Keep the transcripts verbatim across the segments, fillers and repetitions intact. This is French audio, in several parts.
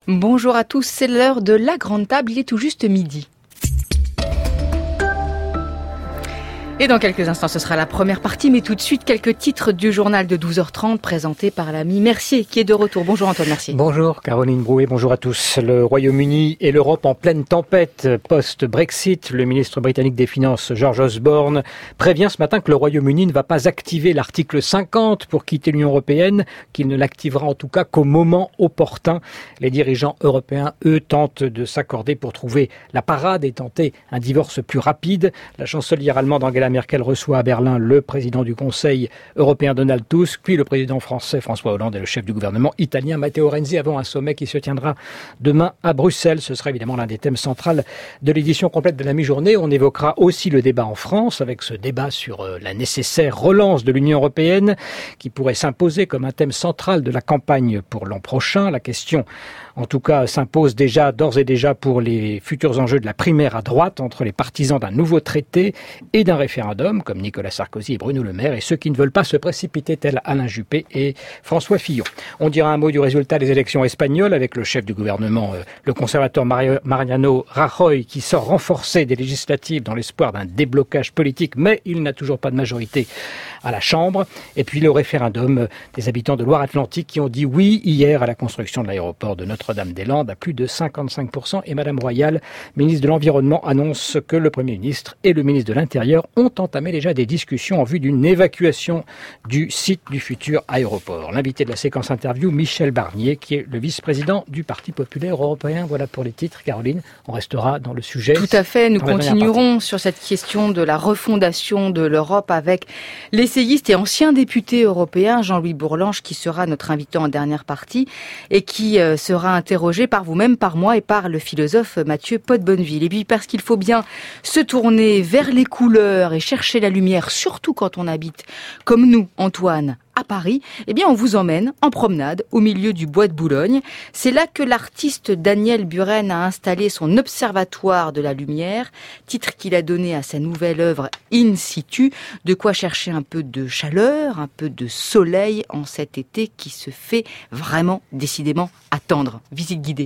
Bonjour à tous, c'est l'heure de la grande table, il est tout juste midi. Et dans quelques instants, ce sera la première partie, mais tout de suite, quelques titres du journal de douze heures trente présentés par l'ami Mercier, qui est de retour. Bonjour Antoine Mercier. Bonjour Caroline Brouet, bonjour à tous. Le Royaume-Uni et l'Europe en pleine tempête post-Brexit. Le ministre britannique des Finances, George Osborne, prévient ce matin que le Royaume-Uni ne va pas activer l'article cinquante pour quitter l'Union européenne, qu'il ne l'activera en tout cas qu'au moment opportun. Les dirigeants européens, eux, tentent de s'accorder pour trouver la parade et tenter un divorce plus rapide. La chancelière allemande Angela Merkel reçoit à Berlin le président du Conseil européen Donald Tusk, puis le président français François Hollande et le chef du gouvernement italien Matteo Renzi avant un sommet qui se tiendra demain à Bruxelles. Ce sera évidemment l'un des thèmes centraux de l'édition complète de la mi-journée. On évoquera aussi le débat en France avec ce débat sur la nécessaire relance de l'Union européenne qui pourrait s'imposer comme un thème central de la campagne pour l'an prochain. La question en tout cas s'impose déjà, d'ores et déjà pour les futurs enjeux de la primaire à droite entre les partisans d'un nouveau traité et d'un référendum, comme Nicolas Sarkozy et Bruno Le Maire, et ceux qui ne veulent pas se précipiter, tels Alain Juppé et François Fillon. On dira un mot du résultat des élections espagnoles avec le chef du gouvernement, euh, le conservateur Mariano Rajoy, qui sort renforcé des législatives dans l'espoir d'un déblocage politique, mais il n'a toujours pas de majorité à la Chambre. Et puis le référendum des habitants de Loire-Atlantique qui ont dit oui hier à la construction de l'aéroport de Notre-Dame-des-Landes à plus de cinquante-cinq pour cent. Et Madame Royal, ministre de l'Environnement, annonce que le Premier ministre et le ministre de l'Intérieur ont entamé déjà des discussions en vue d'une évacuation du site du futur aéroport. L'invité de la séquence interview, Michel Barnier, qui est le vice-président du Parti populaire européen. Voilà pour les titres. Caroline, on restera dans le sujet. Tout à fait, nous continuerons sur cette question de la refondation de l'Europe avec l'essayiste et ancien député européen Jean-Louis Bourlanges, qui sera notre invité en dernière partie et qui euh, sera interrogé par vous-même, par moi et par le philosophe Mathieu Pot-Bonneville. Et puis parce qu'il faut bien se tourner vers les couleurs et chercher la lumière, surtout quand on habite, comme nous, Antoine, à Paris, eh bien on vous emmène en promenade au milieu du bois de Boulogne. C'est là que l'artiste Daniel Buren a installé son observatoire de la lumière, titre qu'il a donné à sa nouvelle œuvre In situ, de quoi chercher un peu de chaleur, un peu de soleil en cet été qui se fait vraiment décidément attendre. Visite guidée.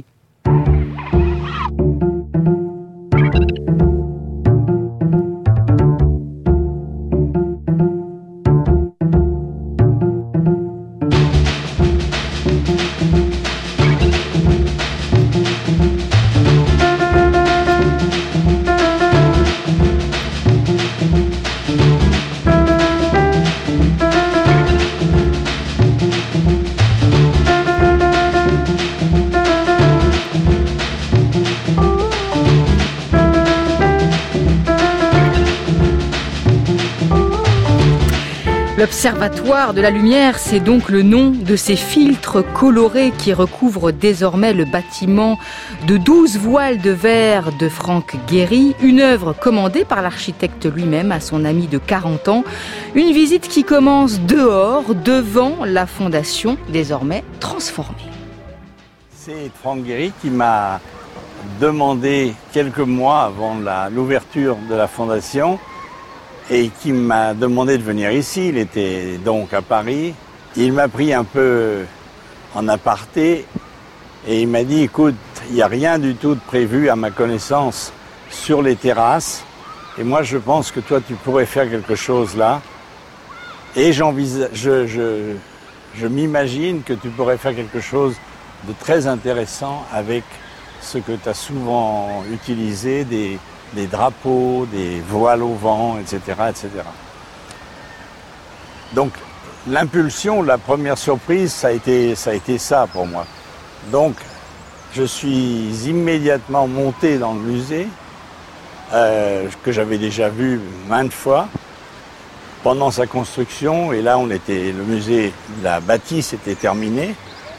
L'Observatoire de la lumière, c'est donc le nom de ces filtres colorés qui recouvrent désormais le bâtiment de douze voiles de verre de Franck Gehry, une œuvre commandée par l'architecte lui-même à son ami de quarante ans. Une visite qui commence dehors, devant la fondation, désormais transformée. C'est Franck Gehry qui m'a demandé quelques mois avant la, l'ouverture de la fondation et qui m'a demandé de venir ici. Il était donc à Paris. Il m'a pris un peu en aparté et il m'a dit, écoute, il n'y a rien du tout de prévu à ma connaissance sur les terrasses et moi je pense que toi tu pourrais faire quelque chose là et j'envisage, je, je, je m'imagine que tu pourrais faire quelque chose de très intéressant avec ce que tu as souvent utilisé, des des drapeaux, des voiles au vent, et cetera, et cetera. Donc, l'impulsion, la première surprise, ça a été, ça a été ça pour moi. Donc, je suis immédiatement monté dans le musée, euh, que j'avais déjà vu maintes fois, pendant sa construction, et là, on était, le musée, la bâtisse était terminée,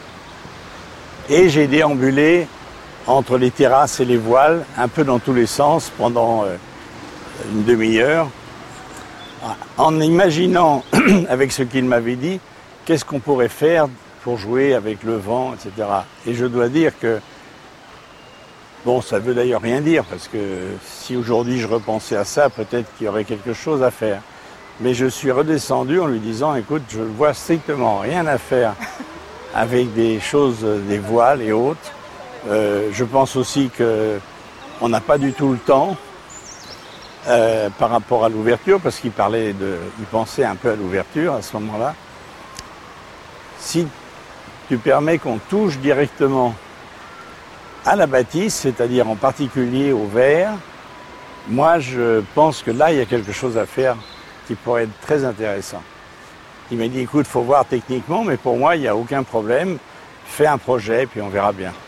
et j'ai déambulé entre les terrasses et les voiles, un peu dans tous les sens, pendant euh, une demi-heure, en imaginant, avec ce qu'il m'avait dit, qu'est-ce qu'on pourrait faire pour jouer avec le vent, et cetera. Et je dois dire que, bon, ça veut d'ailleurs rien dire, parce que si aujourd'hui je repensais à ça, peut-être qu'il y aurait quelque chose à faire. Mais je suis redescendu en lui disant, écoute, je ne vois strictement rien à faire avec des choses, des voiles et autres. Euh, je pense aussi qu'on n'a pas du tout le temps euh, par rapport à l'ouverture, parce qu'il parlait de, il pensait un peu à l'ouverture à ce moment-là. Si tu permets qu'on touche directement à la bâtisse, c'est-à-dire en particulier au verre, moi je pense que là il y a quelque chose à faire qui pourrait être très intéressant. Il m'a dit, écoute, il faut voir techniquement, mais pour moi il n'y a aucun problème, fais un projet puis on verra bien.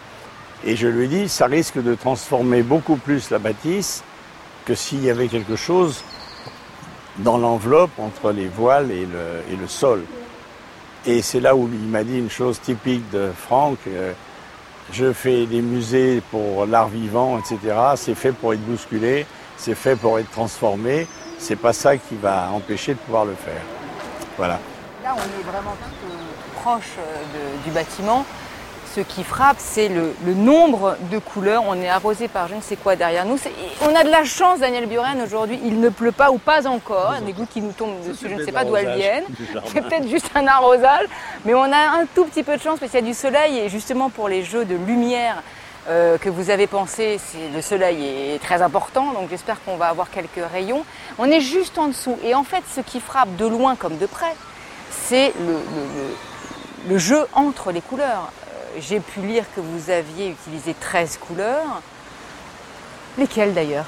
Et je lui ai dit, ça risque de transformer beaucoup plus la bâtisse que s'il y avait quelque chose dans l'enveloppe entre les voiles et le, et le sol. Et c'est là où il m'a dit une chose typique de Franck, euh, je fais des musées pour l'art vivant, et cetera. C'est fait pour être bousculé, c'est fait pour être transformé, c'est pas ça qui va empêcher de pouvoir le faire. Voilà. Là, on est vraiment tout proche de, du bâtiment. Ce qui frappe, c'est le, le nombre de couleurs. On est arrosé par je ne sais quoi derrière nous. On a de la chance, Daniel Buren, aujourd'hui. Il ne pleut pas ou pas encore. Il y a des gouttes qui nous tombent dessus. Je ne sais pas d'où elles viennent. C'est peut-être juste un arrosage. Mais on a un tout petit peu de chance parce qu'il y a du soleil. Et justement, pour les jeux de lumière euh, que vous avez pensé, le soleil est très important. Donc j'espère qu'on va avoir quelques rayons. On est juste en dessous. Et en fait, ce qui frappe de loin comme de près, c'est le, le, le, le jeu entre les couleurs. J'ai pu lire que vous aviez utilisé treize couleurs. Lesquelles d'ailleurs?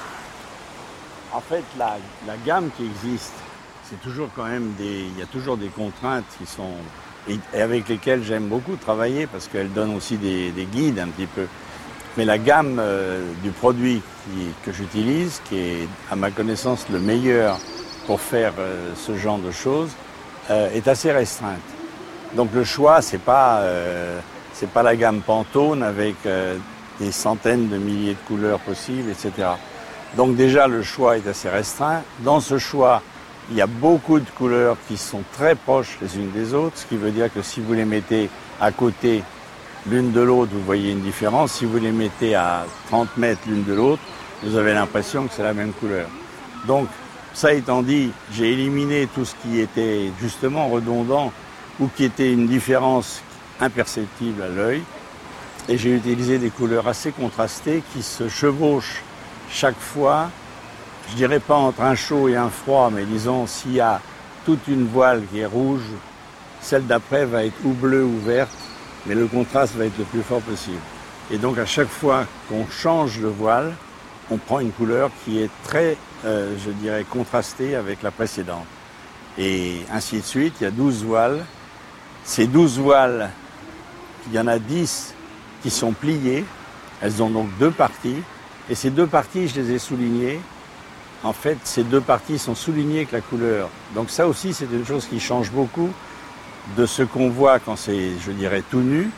En fait, la, la gamme qui existe, c'est toujours quand même des... Il y a toujours des contraintes qui sont... Et, et avec lesquelles j'aime beaucoup travailler parce qu'elles donnent aussi des, des guides un petit peu. Mais la gamme euh, du produit qui, que j'utilise, qui est à ma connaissance le meilleur pour faire euh, ce genre de choses, euh, est assez restreinte. Donc le choix, c'est pas... Euh, C'est pas la gamme Pantone avec euh, des centaines de milliers de couleurs possibles, et cetera. Donc déjà, le choix est assez restreint. Dans ce choix, il y a beaucoup de couleurs qui sont très proches les unes des autres, ce qui veut dire que si vous les mettez à côté l'une de l'autre, vous voyez une différence. Si vous les mettez à trente mètres l'une de l'autre, vous avez l'impression que c'est la même couleur. Donc, ça étant dit, j'ai éliminé tout ce qui était justement redondant ou qui était une différence imperceptible à l'œil, et j'ai utilisé des couleurs assez contrastées qui se chevauchent chaque fois, je dirais pas entre un chaud et un froid, mais disons s'il y a toute une voile qui est rouge, celle d'après va être ou bleue ou verte, mais le contraste va être le plus fort possible. Et donc à chaque fois qu'on change de voile, on prend une couleur qui est très, euh, je dirais, contrastée avec la précédente. Et ainsi de suite, il y a douze voiles. Ces douze voiles, il y en a dix qui sont pliées, elles ont donc deux parties, et ces deux parties, je les ai soulignées. En fait, ces deux parties sont soulignées avec la couleur. Donc ça aussi, c'est une chose qui change beaucoup de ce qu'on voit quand c'est, je dirais, tout nu.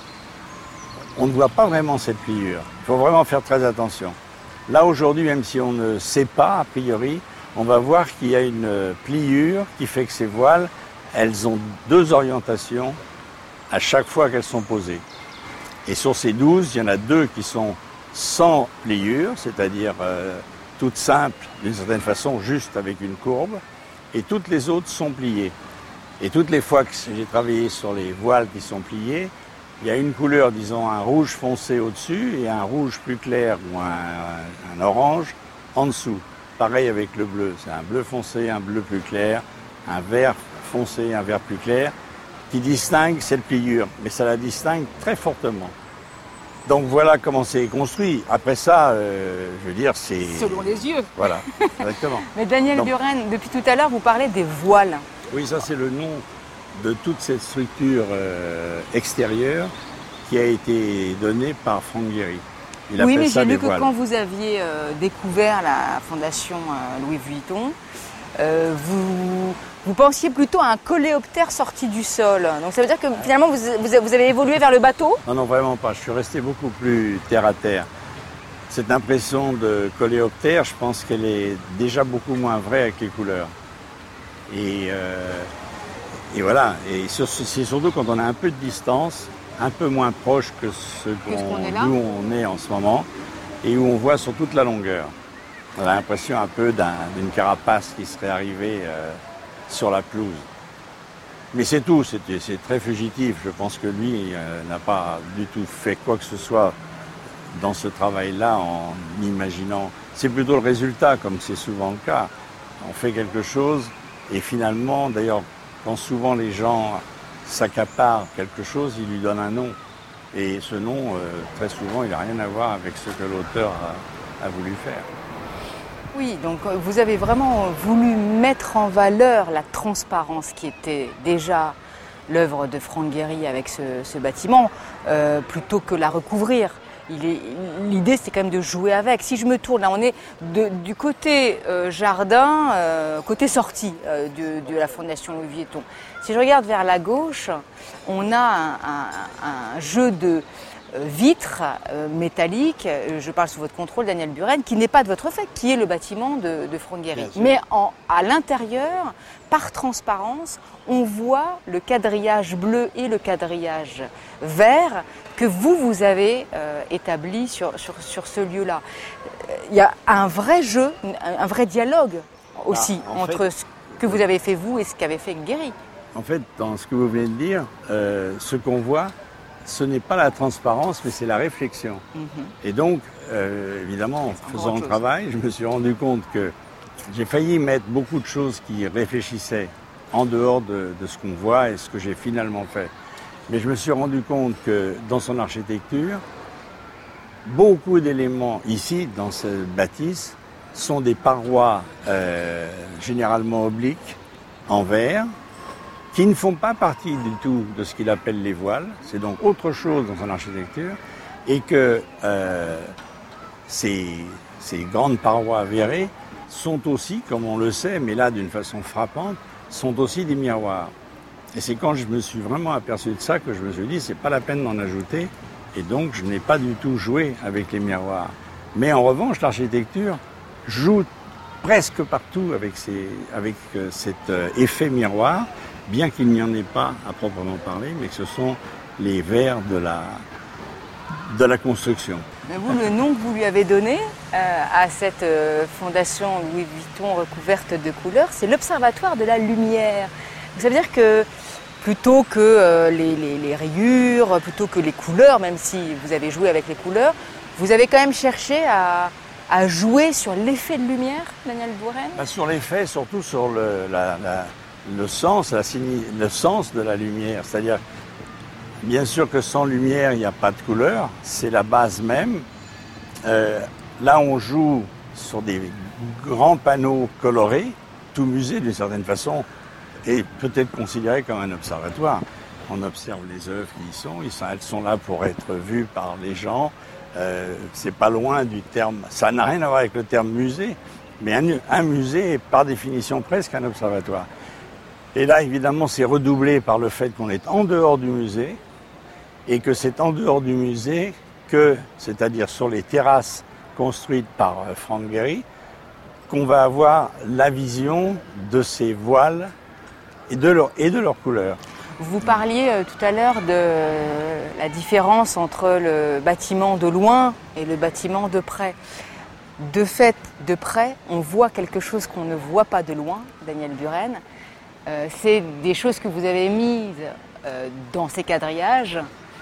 On ne voit pas vraiment cette pliure. Il faut vraiment faire très attention. Là, aujourd'hui, même si on ne sait pas, a priori, on va voir qu'il y a une pliure qui fait que ces voiles, elles ont deux orientations à chaque fois qu'elles sont posées. Et sur ces douze, il y en a deux qui sont sans pliure, c'est-à-dire euh, toutes simples, d'une certaine façon, juste avec une courbe, et toutes les autres sont pliées. Et toutes les fois que j'ai travaillé sur les voiles qui sont pliées, il y a une couleur, disons un rouge foncé au-dessus et un rouge plus clair ou un, un orange en dessous. Pareil avec le bleu, c'est un bleu foncé, un bleu plus clair, un vert foncé, un vert plus clair, qui distingue cette pliure, mais ça la distingue très fortement. Donc voilà comment c'est construit. Après ça, euh, je veux dire, c'est... Selon les yeux. Voilà, exactement. Mais Daniel Donc, Buren, depuis tout à l'heure, vous parlez des voiles. Oui, ça c'est le nom de toute cette structure euh, extérieure qui a été donnée par Franck Gehry. Il oui, appelle mais ça j'ai des lu que voiles. quand vous aviez euh, découvert la fondation euh, Louis Vuitton, euh, vous, vous pensiez plutôt à un coléoptère sorti du sol. Donc ça veut dire que finalement vous, vous, vous avez évolué vers le bateau? Non, non, vraiment pas. Je suis resté beaucoup plus terre à terre. Cette impression de coléoptère, je pense qu'elle est déjà beaucoup moins vraie avec les couleurs. Et, euh, et voilà. Et c'est surtout quand on a un peu de distance, un peu moins proche que ce qu'on, d'où on est en ce moment, et où on voit sur toute la longueur. On a l'impression un peu d'un, d'une carapace qui serait arrivée euh, sur la pelouse. Mais c'est tout, c'est, c'est très fugitif. Je pense que lui euh, n'a pas du tout fait quoi que ce soit dans ce travail-là en imaginant. C'est plutôt le résultat, comme c'est souvent le cas. On fait quelque chose et finalement, d'ailleurs, quand souvent les gens s'accaparent quelque chose, ils lui donnent un nom. Et ce nom, euh, très souvent, il n'a rien à voir avec ce que l'auteur a, a voulu faire. Oui, donc vous avez vraiment voulu mettre en valeur la transparence qui était déjà l'œuvre de Franck Gehry avec ce, ce bâtiment, euh, plutôt que la recouvrir. Il est, l'idée, c'est quand même de jouer avec. Si je me tourne, là, on est de, du côté euh, jardin, euh, côté sortie euh, de, de la Fondation Louis Vuitton. Si je regarde vers la gauche, on a un, un, un jeu de euh, vitres euh, métalliques. Je parle sous votre contrôle, Daniel Buren, qui n'est pas de votre fait, qui est le bâtiment de, de Franck Gehry. Mais en, à l'intérieur, par transparence, on voit le quadrillage bleu et le quadrillage vert que vous, vous avez euh, établi sur, sur, sur ce lieu-là. Il y a un vrai jeu, un vrai dialogue aussi ah, entre fait, ce que vous avez fait vous et ce qu'avait fait Gehry. En fait, dans ce que vous venez de dire, euh, ce qu'on voit, ce n'est pas la transparence, mais c'est la réflexion. Mm-hmm. Et donc, euh, évidemment, en faisant le travail, je me suis rendu compte que j'ai failli mettre beaucoup de choses qui réfléchissaient en dehors de, de ce qu'on voit et ce que j'ai finalement fait. Mais je me suis rendu compte que dans son architecture, beaucoup d'éléments ici, dans ce bâtisse, sont des parois euh, généralement obliques, en verre, qui ne font pas partie du tout de ce qu'il appelle les voiles. C'est donc autre chose dans son architecture. Et que euh, ces, ces grandes parois verrées sont aussi, comme on le sait, mais là d'une façon frappante, sont aussi des miroirs. Et c'est quand je me suis vraiment aperçu de ça que je me suis dit, c'est pas la peine d'en ajouter. Et donc, je n'ai pas du tout joué avec les miroirs. Mais en revanche, l'architecture joue presque partout avec, ces, avec euh, cet euh, effet miroir, bien qu'il n'y en ait pas à proprement parler, mais que ce sont les verres de la, de la construction. Mais vous, le nom que vous lui avez donné euh, à cette euh, fondation Louis Vuitton recouverte de couleurs, c'est l'Observatoire de la Lumière. Donc, ça veut dire que plutôt que euh, les, les, les rayures, plutôt que les couleurs, même si vous avez joué avec les couleurs, vous avez quand même cherché à, à jouer sur l'effet de lumière, Daniel Buren ? Bah, sur l'effet, surtout sur le, la, la, le, sens, la, le sens de la lumière. C'est-à-dire, bien sûr que sans lumière, il n'y a pas de couleur, c'est la base même. Euh, là, on joue sur des grands panneaux colorés, tout musée d'une certaine façon, et peut-être considéré comme un observatoire. On observe les œuvres qui y sont, ils sont, elles sont là pour être vues par les gens. Euh, c'est pas loin du terme, ça n'a rien à voir avec le terme musée, mais un, un musée est par définition presque un observatoire. Et là, évidemment, c'est redoublé par le fait qu'on est en dehors du musée, et que c'est en dehors du musée que, c'est-à-dire sur les terrasses construites par Franck Gehry, qu'on va avoir la vision de ces voiles et de leur, et de leur couleur. Vous parliez euh, tout à l'heure de la différence entre le bâtiment de loin et le bâtiment de près. De fait, de près, on voit quelque chose qu'on ne voit pas de loin, Daniel Buren. Euh, c'est des choses que vous avez mises euh, dans ces quadrillages,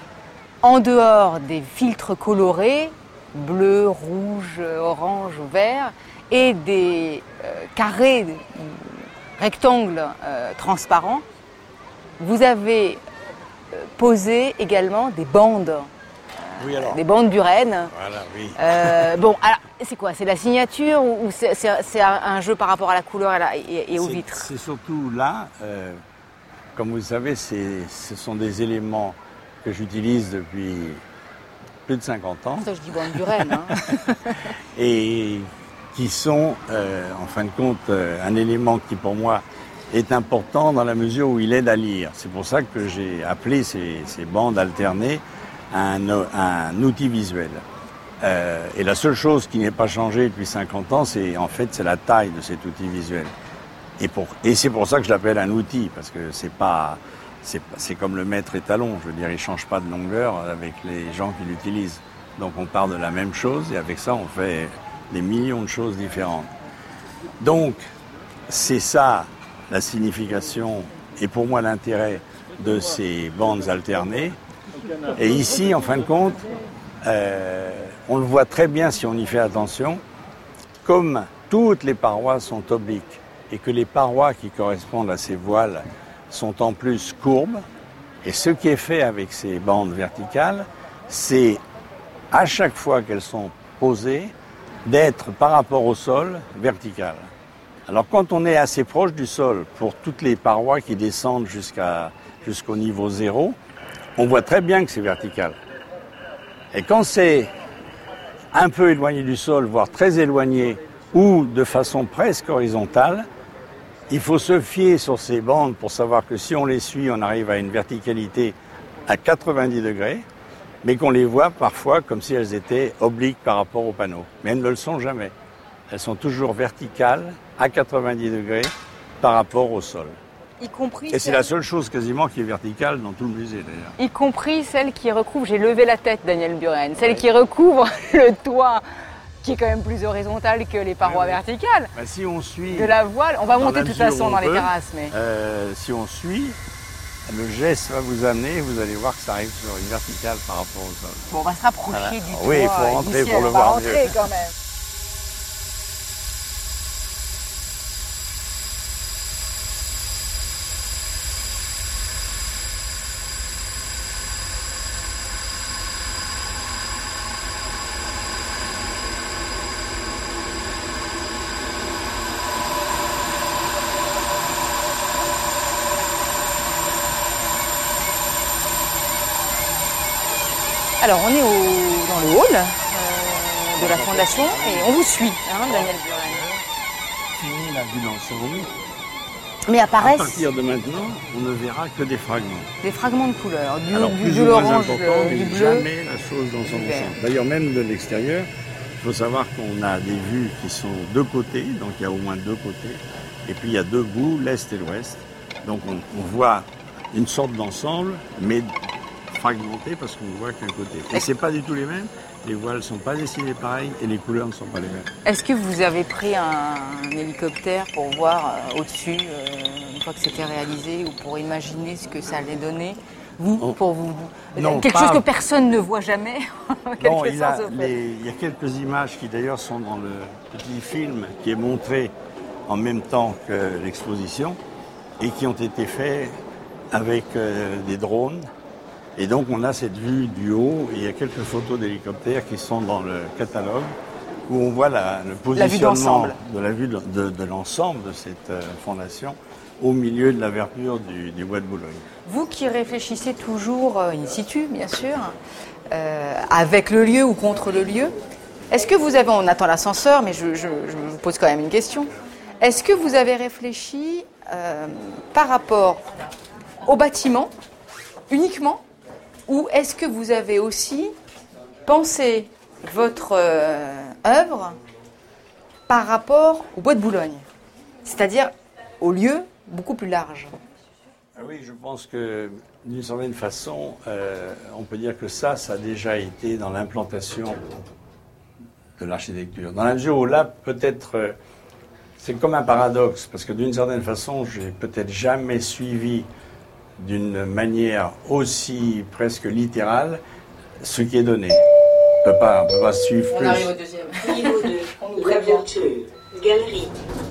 en dehors des filtres colorés, bleu, rouge, orange ou vert, et des euh, carrés, rectangles euh, transparents. Vous avez euh, posé également des bandes, euh, oui, alors. des bandes Buren. Voilà, oui. Euh, bon, alors, c'est quoi? C'est la signature ou c'est, c'est, c'est un jeu par rapport à la couleur et, la, et, et aux c'est, vitres? C'est surtout là, euh, comme vous le savez, c'est, ce sont des éléments que j'utilise depuis plus de cinquante ans. Ça, je dis bande Buren. Hein. Et qui sont, euh, en fin de compte, euh, un élément qui, pour moi, est important dans la mesure où il aide à lire. C'est pour ça que j'ai appelé ces, ces bandes alternées un, un outil visuel. Euh, et la seule chose qui n'est pas changée depuis cinquante ans, c'est en fait c'est la taille de cet outil visuel. Et, pour, et c'est pour ça que je l'appelle un outil, parce que c'est pas, c'est, c'est comme le mètre étalon. Je veux dire, il change pas de longueur avec les gens qui l'utilisent. Donc on part de la même chose et avec ça on fait des millions de choses différentes. Donc c'est ça la signification est pour moi l'intérêt de ces bandes alternées. Et ici, en fin de compte, euh, on le voit très bien si on y fait attention, comme toutes les parois sont obliques et que les parois qui correspondent à ces voiles sont en plus courbes. Et ce qui est fait avec ces bandes verticales, c'est à chaque fois qu'elles sont posées, d'être par rapport au sol verticales. Alors quand on est assez proche du sol, pour toutes les parois qui descendent jusqu'à, jusqu'au niveau zéro, on voit très bien que c'est vertical. Et quand c'est un peu éloigné du sol, voire très éloigné, ou de façon presque horizontale, il faut se fier sur ces bandes pour savoir que si on les suit, on arrive à une verticalité à quatre-vingt-dix degrés, mais qu'on les voit parfois comme si elles étaient obliques par rapport au panneau. Mais elles ne le sont jamais. Elles sont toujours verticales à quatre-vingt-dix degrés par rapport au sol. Y compris Et c'est celle... la seule chose quasiment qui est verticale dans tout le musée d'ailleurs. Y compris celle qui recouvre, j'ai levé la tête Daniel Buren, celle oui. qui recouvre le toit, qui est quand même plus horizontale que les parois oui, oui. verticales. Bah, si on suit de la voile, on va monter de toute façon dans peut, les terrasses. Mais... Euh, si on suit, le geste va vous amener, vous allez voir que ça arrive sur une verticale par rapport au sol. Bon, on va se rapprocher voilà. du toit. Oui, il faut rentrer initial, pour le on voir va rentrer mieux. quand même. Alors on est au, dans le hall euh, de la Fondation et on vous suit, hein, Daniel Buren. Fini la vue d'ensemble. Mais apparaissent... À partir de maintenant, on ne verra que des fragments. Des fragments de couleurs, du, Alors, du, plus de l'orange, du, du bleu. Jamais la chose dans son ensemble. D'ailleurs, même de l'extérieur, il faut savoir qu'on a des vues qui sont de côté, donc il y a au moins deux côtés. Et puis il y a deux bouts, l'est et l'ouest. Donc on, on voit une sorte d'ensemble, mais fragmenté parce qu'on ne voit qu'un côté. Et c'est pas du tout les mêmes, les voiles ne sont pas dessinées pareil et les couleurs ne sont pas les mêmes. Est-ce que vous avez pris un, un hélicoptère pour voir euh, au-dessus, euh, une fois que c'était réalisé, ou pour imaginer ce que ça allait donner, vous, oh. pour vous non, quelque pas... chose que personne ne voit jamais Non, il, a, les, il y a quelques images qui d'ailleurs sont dans le petit film qui est montré en même temps que l'exposition et qui ont été faits avec euh, des drones. Et donc on a cette vue du haut et il y a quelques photos d'hélicoptères qui sont dans le catalogue où on voit la, le positionnement de la vue de, de, de l'ensemble de cette euh, fondation au milieu de la verdure du, du bois de Boulogne. Vous qui réfléchissez toujours euh, in situ, bien sûr, euh, avec le lieu ou contre le lieu, est-ce que vous avez, on attend l'ascenseur, mais je, je, je vous pose quand même une question, est-ce que vous avez réfléchi euh, par rapport au bâtiment uniquement, ou est-ce que vous avez aussi pensé votre euh, œuvre par rapport au bois de Boulogne, c'est-à-dire au lieu beaucoup plus large? Ah oui, je pense que d'une certaine façon, euh, on peut dire que ça, ça a déjà été dans l'implantation de l'architecture. Dans la mesure où là, peut-être, euh, c'est comme un paradoxe, parce que d'une certaine façon, j'ai peut-être jamais suivi d'une manière aussi presque littérale ce qui est donné. On ne peut pas, on peut pas suivre on plus. On arrive au deuxième. Niveau deux, on nous prévient. Galerie.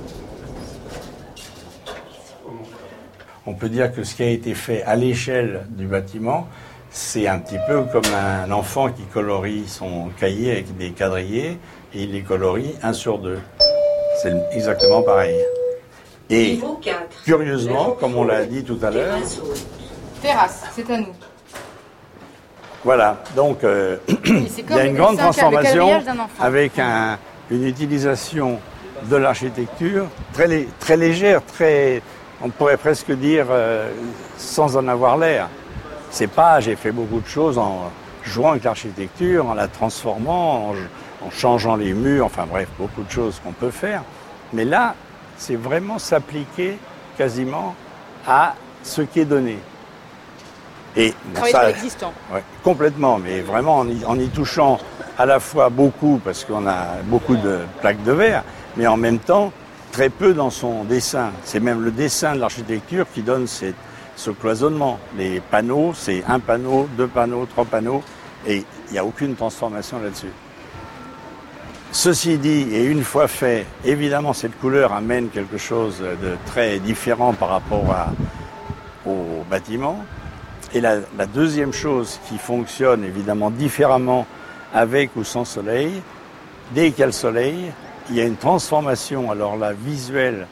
On peut dire que ce qui a été fait à l'échelle du bâtiment, c'est un petit peu comme un enfant qui colorie son cahier avec des quadrillés et il les colorie un sur deux. C'est exactement pareil. Et curieusement, comme on l'a dit tout à l'heure... Terrasse, c'est à nous. Voilà, donc euh, il y a une grande transformation avec un, une utilisation de l'architecture très, très légère, très, on pourrait presque dire euh, sans en avoir l'air. C'est pas, j'ai fait beaucoup de choses en jouant avec l'architecture, en la transformant, en, en changeant les murs, enfin bref, beaucoup de choses qu'on peut faire. Mais là, c'est vraiment s'appliquer quasiment à ce qui est donné. Et bon, ça, l'existant. Ouais, complètement, mais vraiment en y, en y touchant à la fois beaucoup, parce qu'on a beaucoup de plaques de verre, mais en même temps très peu dans son dessin. C'est même le dessin de l'architecture qui donne cette, ce cloisonnement. Les panneaux, c'est un panneau, deux panneaux, trois panneaux, et il n'y a aucune transformation là-dessus. Ceci dit, et une fois fait, évidemment cette couleur amène quelque chose de très différent par rapport à, au bâtiment. Et la, la deuxième chose qui fonctionne évidemment différemment avec ou sans soleil, dès qu'il y a le soleil, il y a une transformation, alors là, visuelle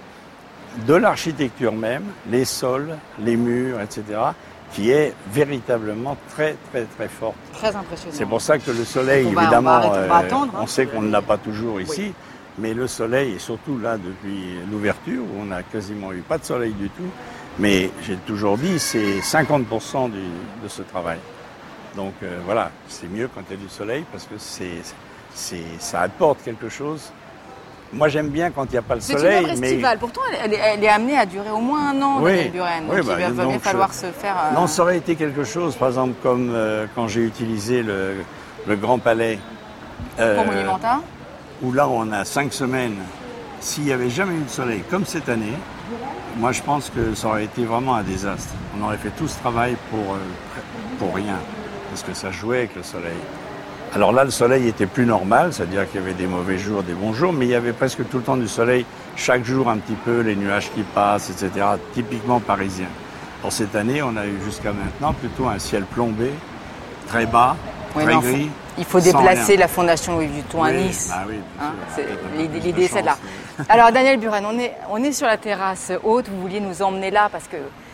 de l'architecture même, les sols, les murs, et cetera, qui est véritablement très, très, très forte. Très impressionnant. C'est pour ça que le soleil, on va, évidemment, on, va arrêter, on, va attendre, euh, on hein. sait qu'on ne l'a pas toujours ici, oui. mais le soleil, et surtout là, depuis l'ouverture, où on n'a quasiment eu pas de soleil du tout, mais j'ai toujours dit, c'est cinquante pour cent du, de ce travail. Donc euh, voilà, c'est mieux quand il y a du soleil, parce que c'est, c'est, ça apporte quelque chose. Moi, j'aime bien quand il n'y a pas le c'est soleil. C'est une œuvre estivale. Mais... Pourtant, elle, elle est amenée à durer au moins un an, oui. Daniel Buren. Oui, donc bah, il va donc bien falloir je... se faire... Euh... Non, ça aurait été quelque chose, par exemple, comme euh, quand j'ai utilisé le, le Grand Palais. Euh, Pour Monumental. Où là, on a cinq semaines. S'il n'y avait jamais eu de soleil, comme cette année, moi, je pense que ça aurait été vraiment un désastre. On aurait fait tout ce travail pour, euh, pour rien, parce que ça jouait avec le soleil. Alors là, le soleil était plus normal, c'est-à-dire qu'il y avait des mauvais jours, des bons jours, mais il y avait presque tout le temps du soleil, chaque jour un petit peu, les nuages qui passent, et cetera, typiquement parisien. Pour cette année, on a eu jusqu'à maintenant plutôt un ciel plombé, très bas, oui, très gris. Faut, il faut déplacer la Fondation Louis Vuitton oui, à Nice. Bah oui, hein, l'idée, l'idée c'est là. Mais... Alors Daniel Buren, on est, on est sur la terrasse haute, vous vouliez nous emmener là parce que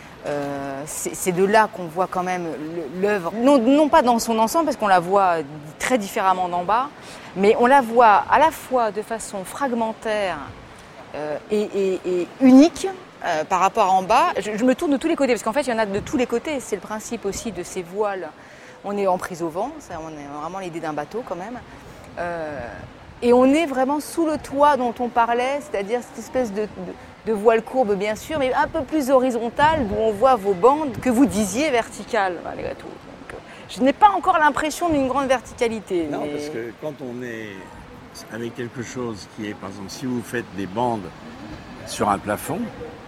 Euh, c'est, c'est de là qu'on voit quand même l'œuvre, non, non pas dans son ensemble parce qu'on la voit très différemment d'en bas, mais on la voit à la fois de façon fragmentaire euh, et, et, et unique euh, par rapport à en bas. Je, je me tourne de tous les côtés parce qu'en fait il y en a de tous les côtés, c'est le principe aussi de ces voiles. On est en prise au vent, ça, on est vraiment l'idée d'un bateau quand même. Euh, et on est vraiment sous le toit dont on parlait, c'est-à-dire cette espèce de, de de voile courbe bien sûr, mais un peu plus horizontale, d'où on voit vos bandes que vous disiez verticales malgré tout. Donc, je n'ai pas encore l'impression d'une grande verticalité. Non, mais... parce que quand on est avec quelque chose qui est, par exemple, si vous faites des bandes sur un plafond,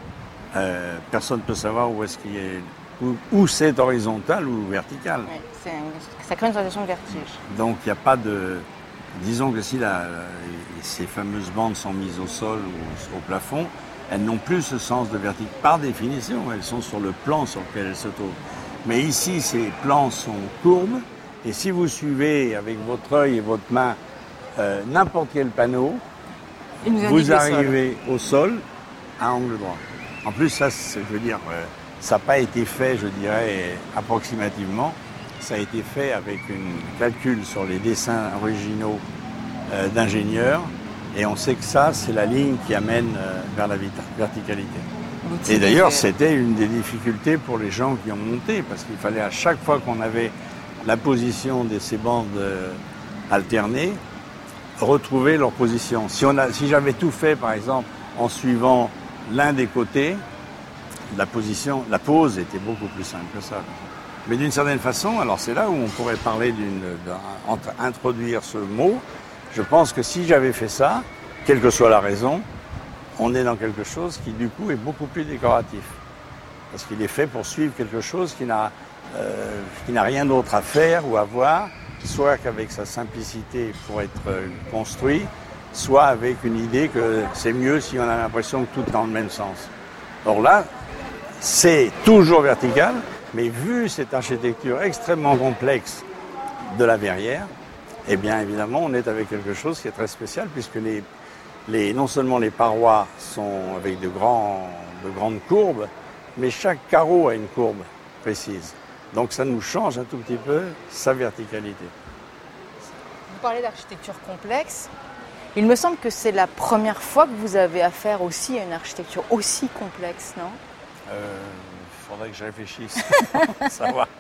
euh, personne ne peut savoir où est-ce qu'il est, où, où c'est horizontal ou vertical. Oui, c'est un, ça crée une sensation de vertige. Donc il n'y a pas de... Disons que si la, ces fameuses bandes sont mises au sol ou au plafond, elles n'ont plus ce sens de verticalité. Par définition, elles sont sur le plan sur lequel elles se trouvent. Mais ici, ces plans sont courbes, et si vous suivez avec votre œil et votre main euh, n'importe quel panneau, vous arrivez au sol à angle droit. En plus, ça, je veux dire, euh, ça n'a pas été fait, je dirais, approximativement. Ça a été fait avec un calcul sur les dessins originaux euh, d'ingénieurs. Et on sait que ça, c'est la ligne qui amène euh, vers la verticalité. L'outil et d'ailleurs, c'était une des difficultés pour les gens qui ont monté, parce qu'il fallait à chaque fois qu'on avait la position de ces bandes euh, alternées, retrouver leur position. Si, on a, si j'avais tout fait, par exemple, en suivant l'un des côtés, la position, la pose était beaucoup plus simple que ça. Mais d'une certaine façon, alors c'est là où on pourrait parler d'une, d'introduire ce mot. Je pense que si j'avais fait ça, quelle que soit la raison, on est dans quelque chose qui, du coup, est beaucoup plus décoratif. Parce qu'il est fait pour suivre quelque chose qui n'a, euh, qui n'a rien d'autre à faire ou à voir, soit qu'avec sa simplicité pour être construit, soit avec une idée que c'est mieux si on a l'impression que tout est dans le même sens. Or là, c'est toujours vertical, mais vu cette architecture extrêmement complexe de la verrière, eh bien, évidemment, on est avec quelque chose qui est très spécial, puisque les, les, non seulement les parois sont avec de, grands, de grandes courbes, mais chaque carreau a une courbe précise. Donc, ça nous change un tout petit peu sa verticalité. Vous parlez d'architecture complexe. Il me semble que c'est la première fois que vous avez affaire aussi à une architecture aussi complexe, non ? Euh, faudrait que je réfléchisse. Savoir.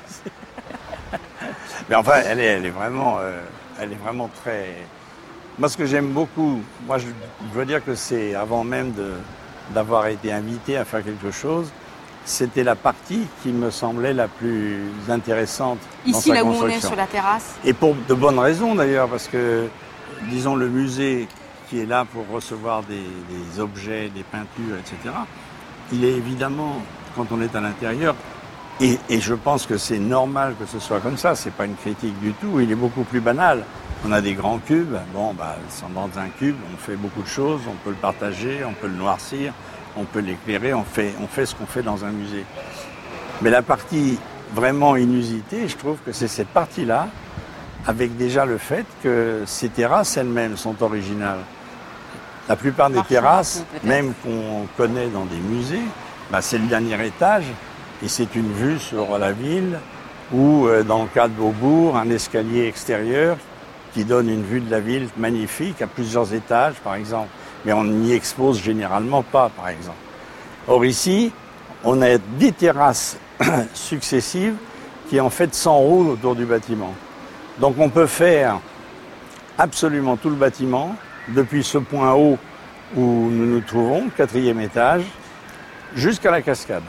Mais enfin, elle est, elle est vraiment, euh, elle est vraiment très. Moi, ce que j'aime beaucoup, moi, je, je veux dire que c'est avant même de, d'avoir été invité à faire quelque chose, c'était la partie qui me semblait la plus intéressante. Ici, dans sa là où construction. on est sur la terrasse. Et pour de bonnes raisons d'ailleurs, parce que, disons, le musée qui est là pour recevoir des, des objets, des peintures, et cetera, il est évidemment, quand on est à l'intérieur, et, et je pense que c'est normal que ce soit comme ça, c'est pas une critique du tout, il est beaucoup plus banal. On a des grands cubes, bon, bah, dans un cube, on fait beaucoup de choses, on peut le partager, on peut le noircir, on peut l'éclairer, on fait, on fait ce qu'on fait dans un musée. Mais la partie vraiment inusitée, je trouve que c'est cette partie-là, avec déjà le fait que ces terrasses elles-mêmes sont originales. La plupart des Parfois, terrasses, peut-être. même qu'on connaît dans des musées, bah, c'est le dernier étage et c'est une vue sur la ville ou, euh, dans le cas de Beaubourg, un escalier extérieur qui donne une vue de la ville magnifique à plusieurs étages, par exemple. Mais on n'y expose généralement pas, par exemple. Or ici, on a des terrasses successives qui en fait s'enroulent autour du bâtiment. Donc on peut faire absolument tout le bâtiment, depuis ce point haut où nous nous trouvons, quatrième étage, jusqu'à la cascade.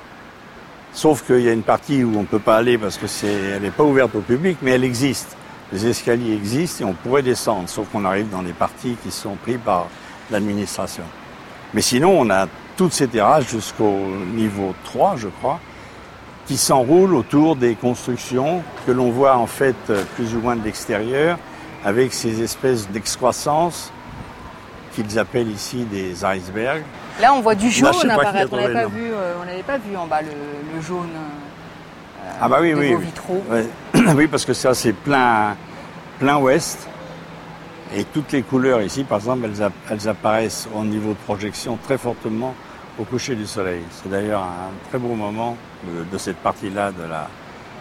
Sauf qu'il y a une partie où on ne peut pas aller parce que c'est, elle n'est pas ouverte au public, mais elle existe. Les escaliers existent et on pourrait descendre, sauf qu'on arrive dans les parties qui sont prises par l'administration. Mais sinon, on a toutes ces terrasses jusqu'au niveau trois, je crois, qui s'enroulent autour des constructions que l'on voit en fait plus ou moins de l'extérieur, avec ces espèces d'excroissances qu'ils appellent ici des icebergs. Là, on voit du jaune Là, je sais pas qui a apparaître. On trouvé n'avait pas le nom. vu, euh, on n'avait pas vu en bas le, le jaune euh, Ah bah oui, de oui, vos oui. vitraux. Ouais. Oui, parce que ça c'est plein, plein ouest. Et toutes les couleurs ici, par exemple, elles, app- elles apparaissent au niveau de projection très fortement au coucher du soleil. C'est d'ailleurs un très beau moment de, de cette partie-là de la,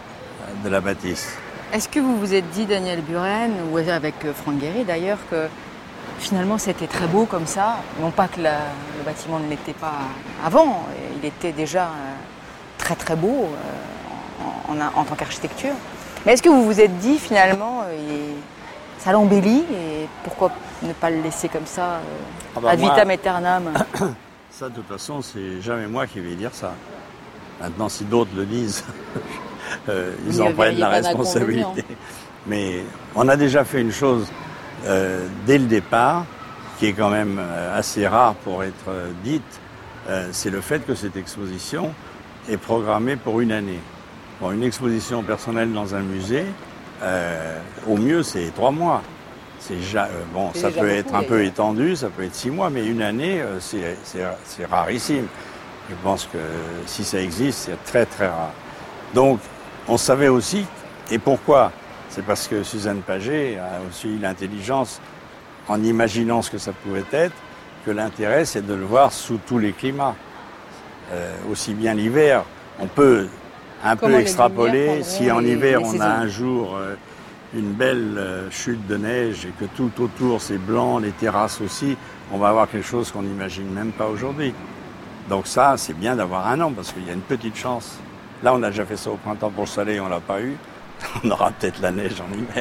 de la bâtisse. Est-ce que vous vous êtes dit, Daniel Buren, ou avec euh, Franck Guéry d'ailleurs, que finalement c'était très beau comme ça, non pas que la- le bâtiment ne l'était pas avant, il était déjà euh, très très beau euh, en, en- en tant qu'architecture. Mais est-ce que vous vous êtes dit finalement, euh, il- ça l'embellit et pourquoi ne pas le laisser comme ça, euh, Ah bah ad moi- vitam aeternam? Ça, de toute façon, c'est jamais moi qui vais dire ça. Maintenant, si d'autres le disent, euh, ils Vous en n'y prennent la verriez pas responsabilité. d'inconvénient. Mais on a déjà fait une chose euh, dès le départ, qui est quand même euh, assez rare pour être euh, dite, euh, c'est le fait que cette exposition est programmée pour une année. Bon, une exposition personnelle dans un musée, euh, au mieux, c'est trois mois. C'est ja- euh, bon, C'est ça déjà peut beaucoup, être un peu d'ailleurs. étendu, ça peut être six mois, mais une année, euh, c'est, c'est, c'est rarissime. Je pense que si ça existe, c'est très très rare. Donc, on savait aussi, et pourquoi? C'est parce que Suzanne Paget a aussi eu l'intelligence, en imaginant ce que ça pouvait être, que l'intérêt, c'est de le voir sous tous les climats. Euh, aussi bien l'hiver, on peut un Comment peu les extrapoler. lumières Si en prendront les- hiver, les on saisons. a un jour euh, une belle euh, chute de neige et que tout autour c'est blanc, les terrasses aussi, on va avoir quelque chose qu'on n'imagine même pas aujourd'hui. Donc ça, c'est bien d'avoir un an parce qu'il y a une petite chance. Là, on a déjà fait ça au printemps pour le soleil, on l'a pas eu. On aura peut-être la neige en hiver.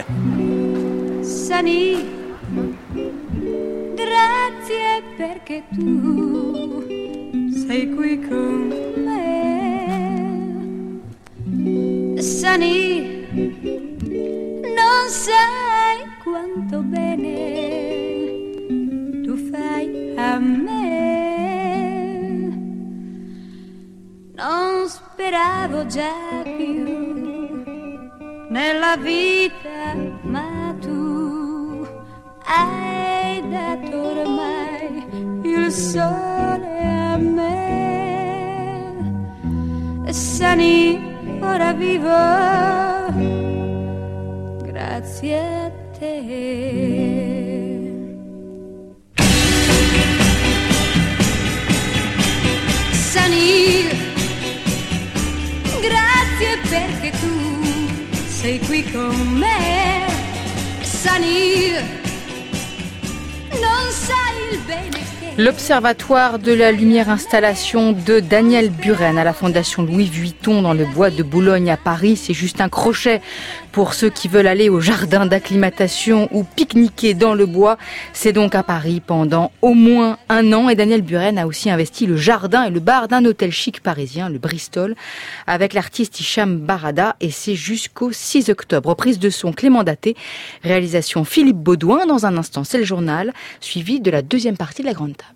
Sani, grazie perché tu sei qui con me. Sani, non sai quanto bene tu fai a me. Non speravo già più nella vita, ma tu hai dato ormai il sole a me. Sani, ora vivo grazie a te. Sani, grazie perché tu sei qui con me. Sani, non sai il bene che L'Observatoire de la Lumière, installation de Daniel Buren à la Fondation Louis Vuitton dans le bois de Boulogne à Paris. C'est juste un crochet pour ceux qui veulent aller au jardin d'acclimatation ou pique-niquer dans le bois. C'est donc à Paris pendant au moins un an. Et Daniel Buren a aussi investi le jardin et le bar d'un hôtel chic parisien, le Bristol, avec l'artiste Hicham Barada. Et c'est jusqu'au six octobre. Prise de son Clément Daté, réalisation Philippe Baudouin. Dans un instant, c'est le journal, suivi de la deuxième partie de la Grande Table.